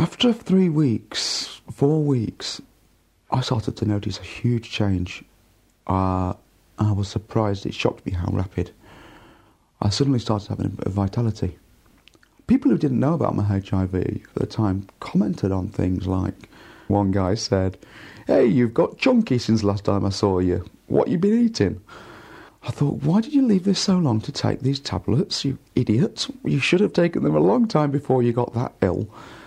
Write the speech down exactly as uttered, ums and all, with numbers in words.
After three weeks, four weeks, I started to notice a huge change. Uh, I was surprised. It shocked me how rapid. I suddenly started having a bit of vitality. People who didn't know about my H I V at the time commented on things like, one guy said, "Hey, you've got chunky since last time I saw you. What you been eating?" I thought, why did you leave this so long to take these tablets, you idiot? You should have taken them a long time before you got that ill.